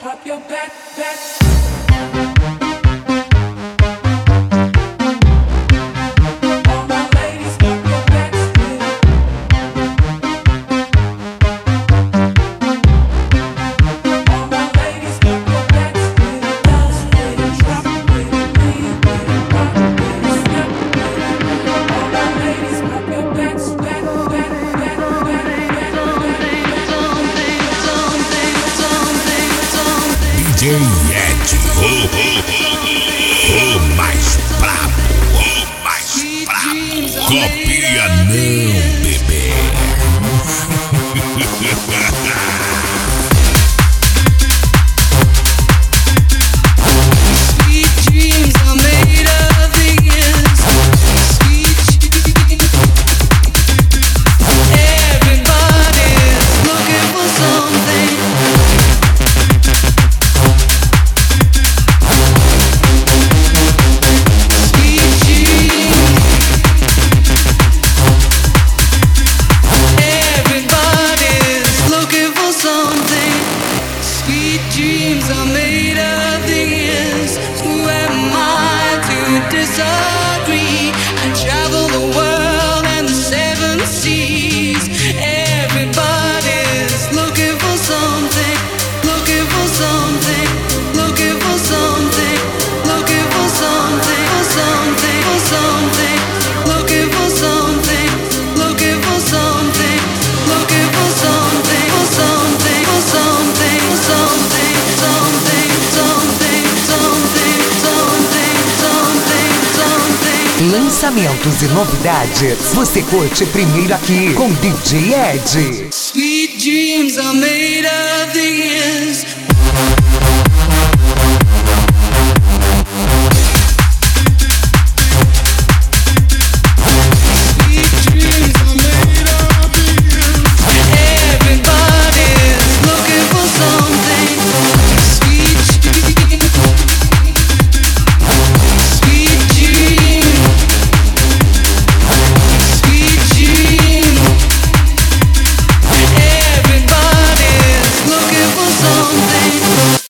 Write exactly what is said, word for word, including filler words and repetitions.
pop your back, back. D J Ed, o, o, o mais brabo, o mais brabo. Copia não, bebê. Lançamentos e novidades, você curte primeiro aqui com D J Ed. Sweet dreams are made of these.